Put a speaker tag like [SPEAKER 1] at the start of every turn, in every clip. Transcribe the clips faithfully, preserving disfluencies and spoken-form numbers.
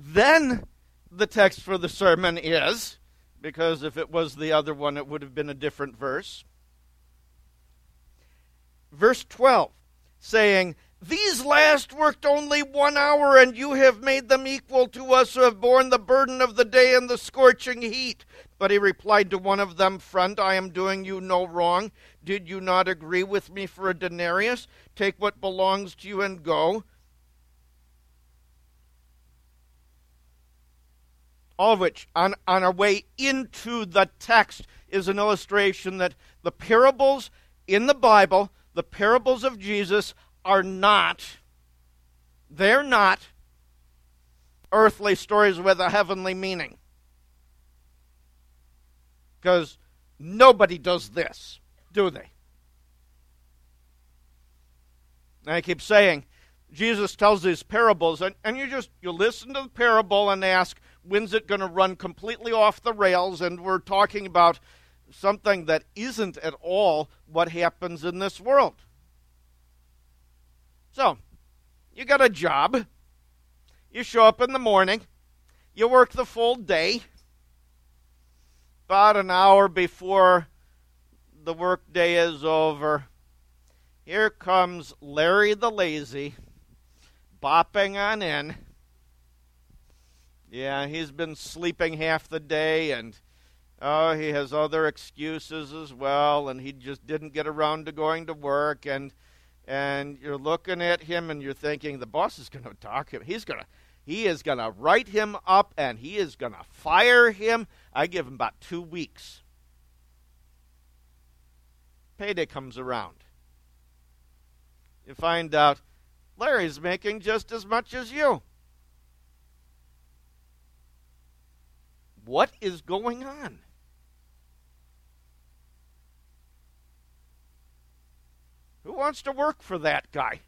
[SPEAKER 1] Then the text for the sermon is, because if it was the other one, it would have been a different verse. Verse twelve, saying, "These last worked only one hour, and you have made them equal to us who have borne the burden of the day and the scorching heat." But he replied to one of them, "Friend, I am doing you no wrong. Did you not agree with me for a denarius? Take what belongs to you and go." All of which, on, on our way into the text, is an illustration that the parables in the Bible, the parables of Jesus, are not, they're not earthly stories with a heavenly meaning. Because nobody does this, do they? And I keep saying, Jesus tells these parables, and, and you just, you listen to the parable and ask, when's it going to run completely off the rails? And we're talking about something that isn't at all what happens in this world. So, you got a job. You show up in the morning. You work the full day. About an hour before the work day is over, here comes Larry the Lazy, bopping on in. Yeah, he's been sleeping half the day, and oh, he has other excuses as well, and he just didn't get around to going to work, and and you're looking at him, and you're thinking, the boss is going to talk him. He's going to, he is going to write him up, and he is going to fire him. I give him about two weeks. Payday comes around. You find out Larry's making just as much as you. What is going on? Who wants to work for that guy?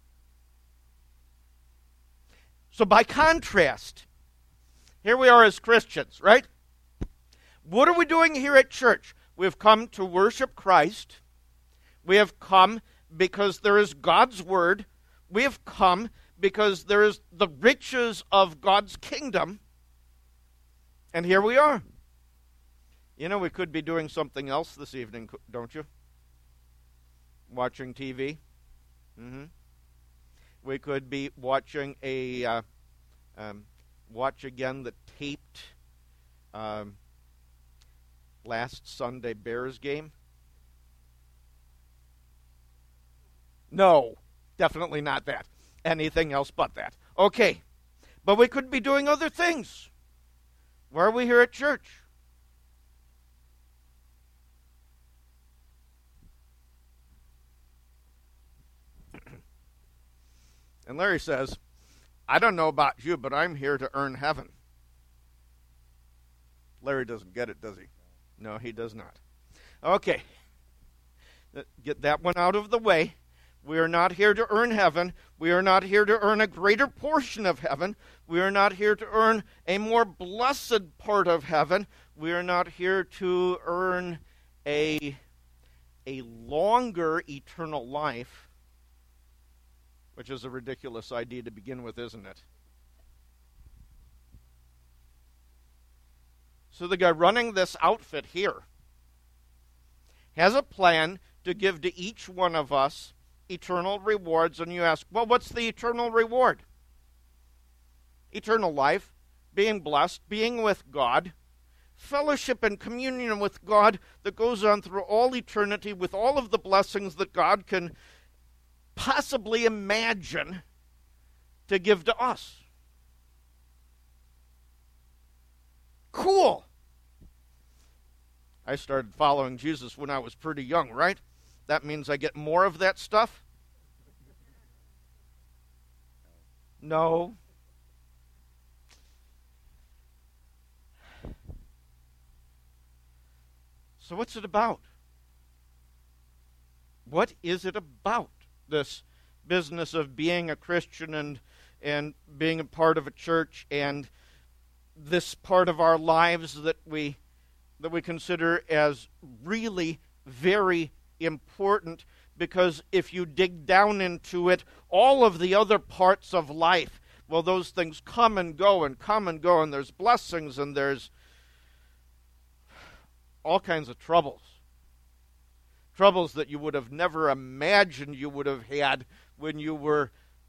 [SPEAKER 1] So by contrast, here we are as Christians, right? What are we doing here at church? We've come to worship Christ. We have come because there is God's word. We have come because there is the riches of God's kingdom. And here we are. You know, we could be doing something else this evening, don't you? Watching T V. Mm-hmm. We could be watching a, uh, um, watch again the taped um, last Sunday Bears game. No, definitely not that. Anything else but that. Okay, but we could be doing other things. Why are we here at church? And Larry says, I don't know about you, but I'm here to earn heaven. Larry doesn't get it, does he? No, he does not. Okay. Get that one out of the way. We are not here to earn heaven. We are not here to earn a greater portion of heaven. We are not here to earn a more blessed part of heaven. We are not here to earn a, a longer eternal life, which is a ridiculous idea to begin with, isn't it? So the guy running this outfit here has a plan to give to each one of us eternal rewards, and you ask, well, what's the eternal reward? Eternal life, being blessed, being with God, fellowship and communion with God that goes on through all eternity with all of the blessings that God can possibly imagine to give to us. Cool. I started following Jesus when I was pretty young, right? That means I get more of that stuff? No. So what's it about? What is it about, this business of being a Christian and and being a part of a church, and this part of our lives that we that we consider as really very important? Because if you dig down into it, all of the other parts of life, well, those things come and go and come and go, and there's blessings and there's all kinds of troubles. Troubles that you would have never imagined you would have had when you were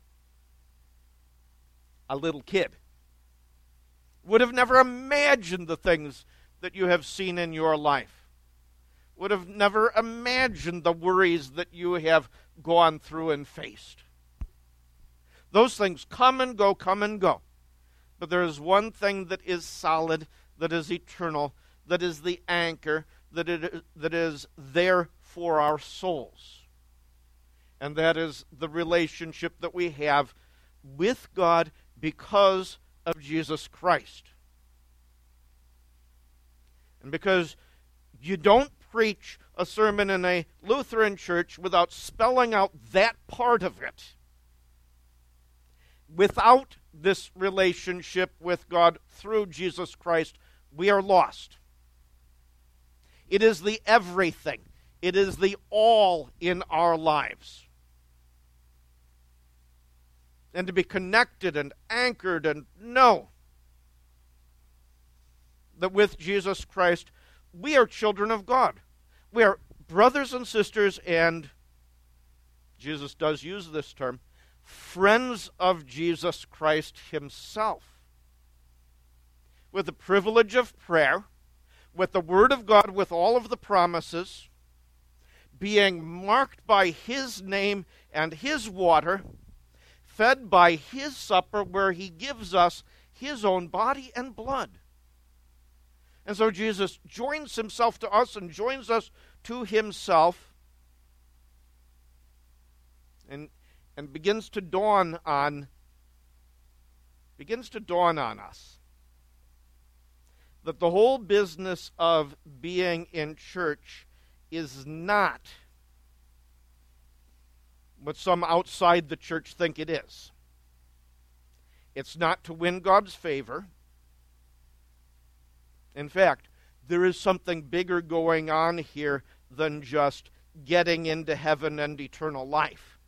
[SPEAKER 1] a little kid. Would have never imagined the things that you have seen in your life. Would have never imagined the worries that you have gone through and faced. Those things come and go, come and go. But there is one thing that is solid, that is eternal, that is the anchor, that it, that is there for our souls. And that is the relationship that we have with God because of Jesus Christ. And because you don't preach a sermon in a Lutheran church without spelling out that part of it. Without this relationship with God through Jesus Christ, we are lost. It is the everything. It is the all in our lives. And to be connected and anchored and know that with Jesus Christ, we are children of God. We are brothers and sisters, and Jesus does use this term, friends of Jesus Christ himself. With the privilege of prayer, with the Word of God, with all of the promises, being marked by his name and his water, fed by his supper where he gives us his own body and blood. And so Jesus joins himself to us and joins us to himself and, and begins to dawn on begins to dawn on us that the whole business of being in church is not what some outside the church think it is. It's not to win God's favor. In fact, there is something bigger going on here than just getting into heaven and eternal life.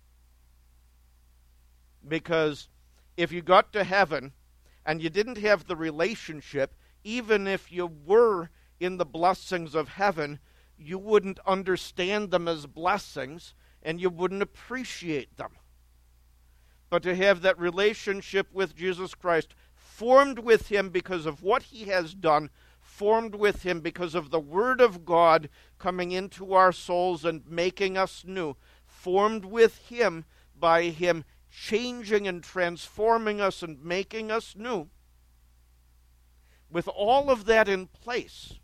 [SPEAKER 1] Because if you got to heaven and you didn't have the relationship, even if you were in the blessings of heaven, you wouldn't understand them as blessings and you wouldn't appreciate them. But to have that relationship with Jesus Christ, formed with him because of what he has done, formed with him because of the Word of God coming into our souls and making us new, formed with him by him changing and transforming us and making us new. With all of that in place,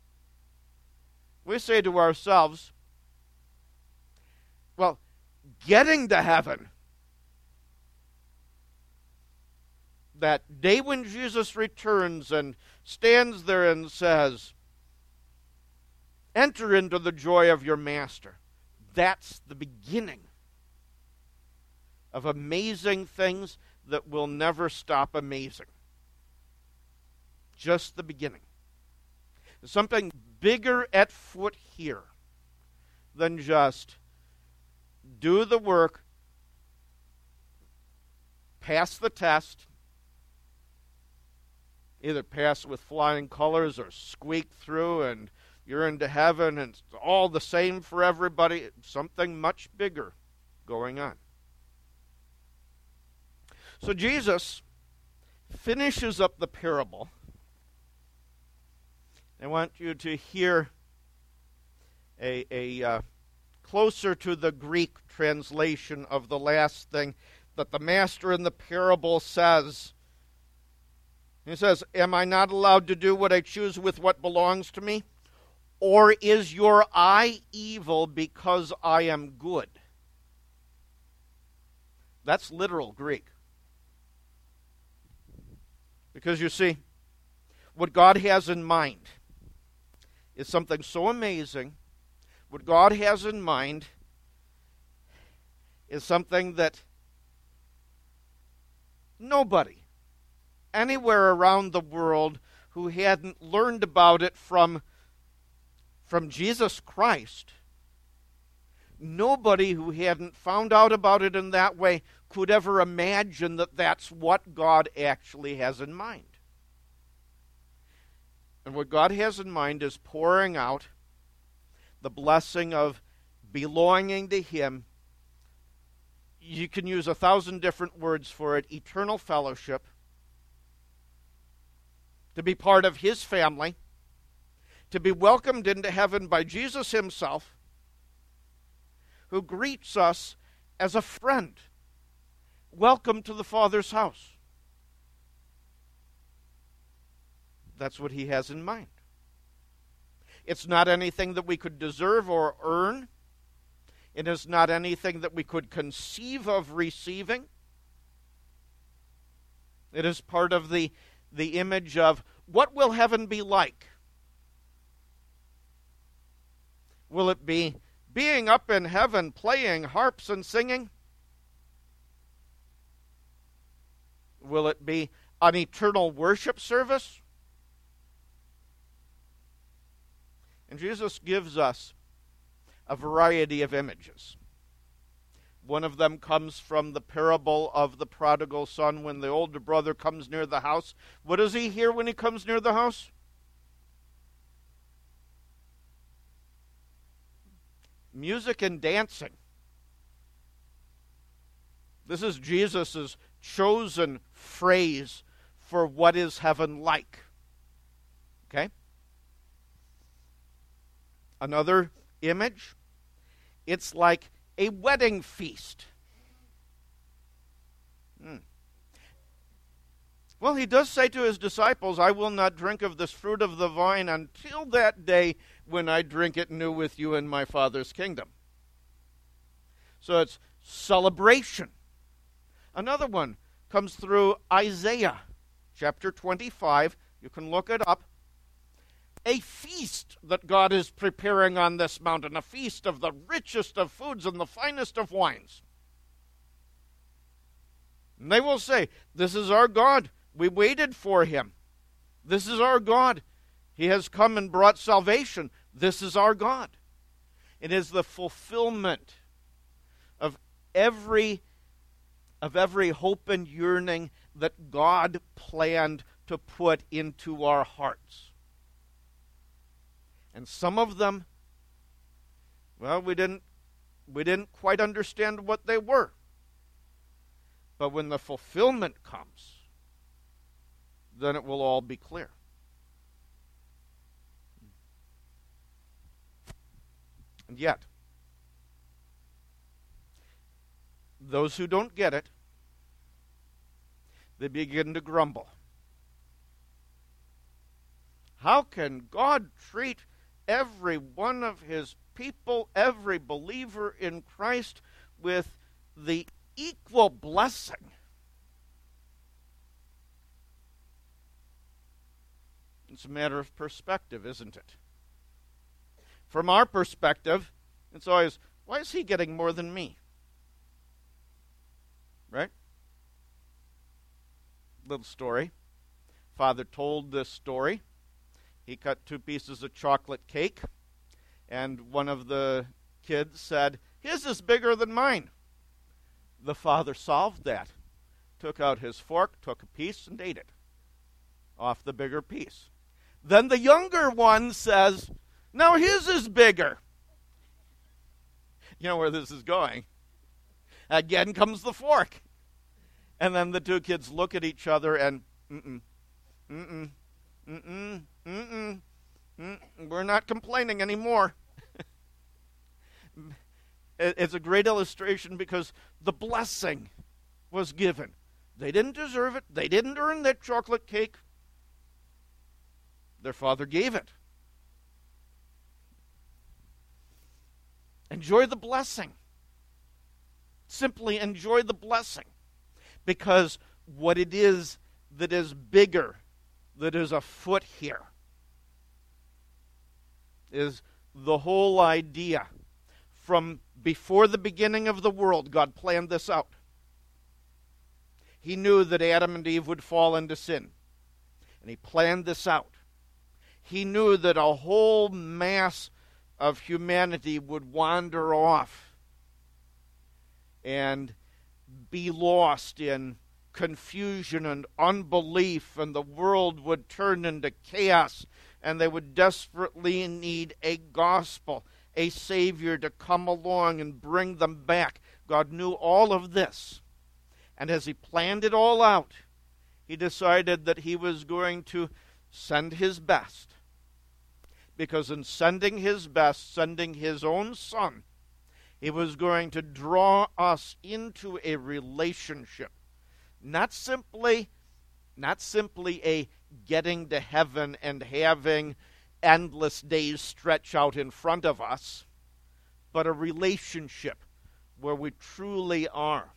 [SPEAKER 1] we say to ourselves, well, getting to heaven, that day when Jesus returns and stands there and says, enter into the joy of your master. That's the beginning of amazing things that will never stop amazing. Just the beginning. There's something bigger at foot here than just do the work, pass the test, either pass with flying colors or squeak through and you're into heaven and it's all the same for everybody. Something much bigger going on. So Jesus finishes up the parable. I want you to hear a, a uh, closer to the Greek translation of the last thing that the master in the parable says. He says, am I not allowed to do what I choose with what belongs to me? Or is your eye evil because I am good? That's literal Greek. Because you see, what God has in mind is something so amazing. What God has in mind is something that nobody anywhere around the world who hadn't learned about it from, from Jesus Christ, nobody who hadn't found out about it in that way could ever imagine that that's what God actually has in mind. And what God has in mind is pouring out the blessing of belonging to Him. You can use a thousand different words for it. Eternal fellowship. To be part of His family. To be welcomed into heaven by Jesus Himself, who greets us as a friend. Welcome to the Father's house. That's what He has in mind. It's not anything that we could deserve or earn. It is not anything that we could conceive of receiving. It is part of the, the image of what will heaven be like? Will it be being up in heaven, playing harps and singing? Will it be an eternal worship service? And Jesus gives us a variety of images. One of them comes from the parable of the prodigal son. When the older brother comes near the house, what does he hear when he comes near the house? Music and dancing. This is Jesus' chosen phrase for what is heaven like. Okay? Another image, it's like a wedding feast. Hmm. Well, He does say to His disciples, I will not drink of this fruit of the vine until that day when I drink it new with you in my Father's kingdom. So it's celebration. Another one comes through Isaiah chapter twenty-five. You can look it up. A feast that God is preparing on this mountain, a feast of the richest of foods and the finest of wines. And they will say, this is our God. We waited for Him. This is our God. He has come and brought salvation. This is our God. It is the fulfillment of every, of every hope and yearning that God planned to put into our hearts. And some of them, well, we didn't, we didn't quite understand what they were. But when the fulfillment comes, then it will all be clear. And yet, those who don't get it, they begin to grumble. How can God treat every one of His people, every believer in Christ, with the equal blessing? It's a matter of perspective, isn't it? From our perspective, it's always, why is he getting more than me? Right? Little story. Father told this story. He cut two pieces of chocolate cake, and one of the kids said, his is bigger than mine. The father solved that, took out his fork, took a piece, and ate it off the bigger piece. Then the younger one says, now his is bigger. You know where this is going. Again comes the fork. And then the two kids look at each other and, mm-mm, mm-mm, mm-mm, mm-mm, mm-mm, we're not complaining anymore. It's a great illustration because the blessing was given. They didn't deserve it. They didn't earn that chocolate cake. Their father gave it. Enjoy the blessing. Simply enjoy the blessing. Because what it is that is bigger, that is afoot here, is the whole idea. From before the beginning of the world, God planned this out. He knew that Adam and Eve would fall into sin. And He planned this out. He knew that a whole mass of humanity would wander off. And be lost in confusion and unbelief, and the world would turn into chaos, and they would desperately need a gospel, a Savior to come along and bring them back. God knew all of this. And as he planned it all out, he decided that he was going to send his best. Because in sending his best, sending his own Son, he was going to draw us into a relationship. Not simply, not simply a getting to heaven and having endless days stretch out in front of us, but a relationship where we truly are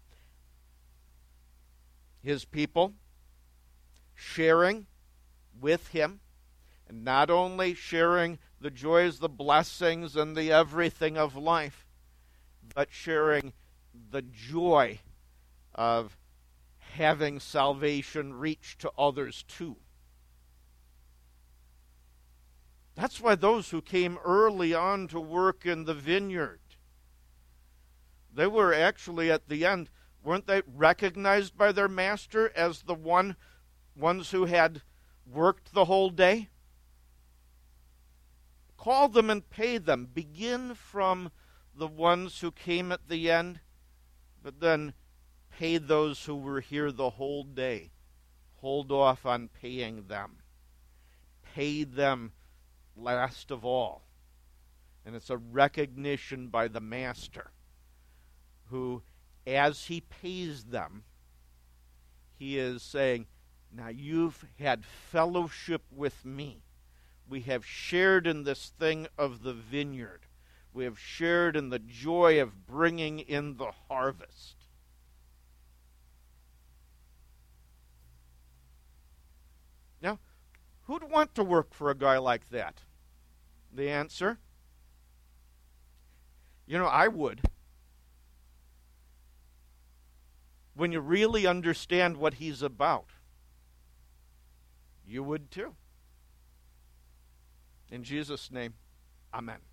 [SPEAKER 1] his people, sharing with him, and not only sharing the joys, the blessings, and the everything of life, but sharing the joy of having salvation reach to others too. That's why those who came early on to work in the vineyard, they were actually at the end, weren't they recognized by their master as the one ones who had worked the whole day? Call them and pay them. Begin from the ones who came at the end, but then pay those who were here the whole day. Hold off on paying them. Pay them last of all. And it's a recognition by the master who, as he pays them, he is saying, now you've had fellowship with me. We have shared in this thing of the vineyard. We have shared in the joy of bringing in the harvest. Now, who'd want to work for a guy like that? The answer? You know, I would. When you really understand what he's about, you would too. In Jesus' name, amen.